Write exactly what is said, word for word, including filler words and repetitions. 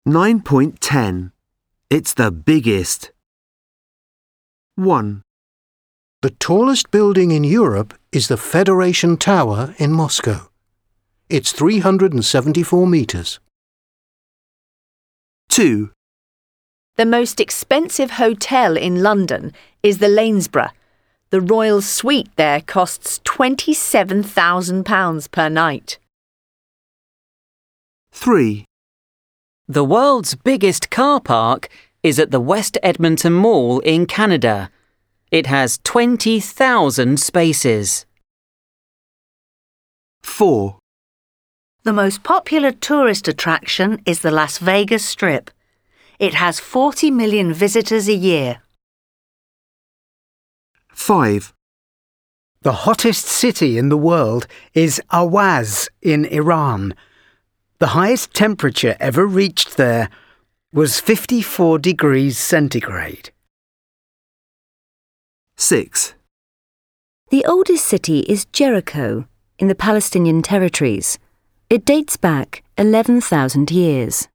nine point ten. It's the biggest. one. The tallest building in Europe is the Federation Tower in Moscow. It's three hundred seventy-four metres. two. The most expensive hotel in London is the Lanesborough. The Royal Suite there costs twenty-seven thousand pounds per night. three. The world's biggest car park is at the West Edmonton Mall in Canada. It has twenty thousand spaces. four. The most popular tourist attraction is the Las Vegas Strip. It has forty million visitors a year. five. The hottest city in the world is Awaz in Iran. The highest temperature ever reached there was fifty-four degrees centigrade. six. The oldest city is Jericho in the Palestinian territories. It dates back eleven thousand years.